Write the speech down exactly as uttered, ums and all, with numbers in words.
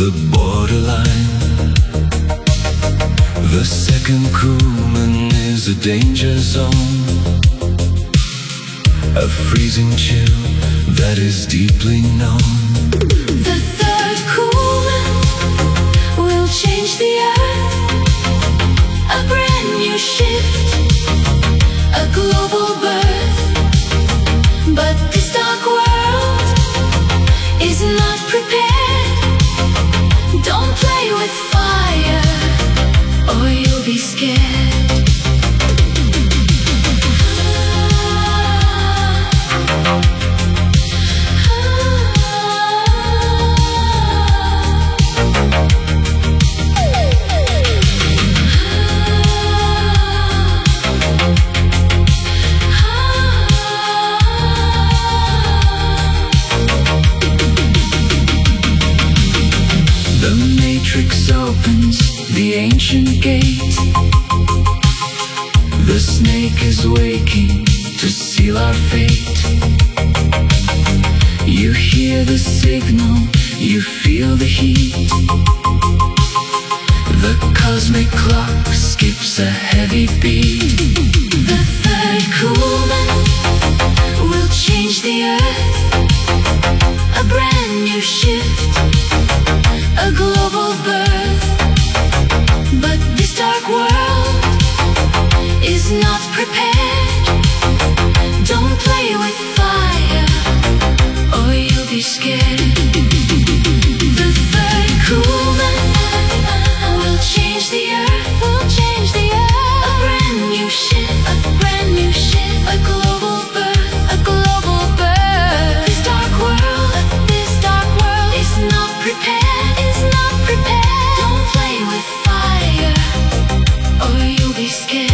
the borderline. The second crewman is a danger zone, a freezing chill that is deeply known. The third crewman will change the earth, a brand new shift, a global birth. But this dark world is not prepared. Don't play with fire, or you'll be scared. The matrix opens the ancient gate. The snake is waking to seal our fate. You hear the signal, you feel the heat. The cosmic clock skips a heavy beat. The third crewman will change the earth, a brand new shift, a global birth. But this dark world is not prepared. Don't play with fire, or you'll be scared. The third crewman will change the earth, will change the earth. A brand new shift, a brand new shift, a global birth, a global birth. But this dark world, this dark world is not prepared, is not prepared. Don't play with fire, or you'll be scared.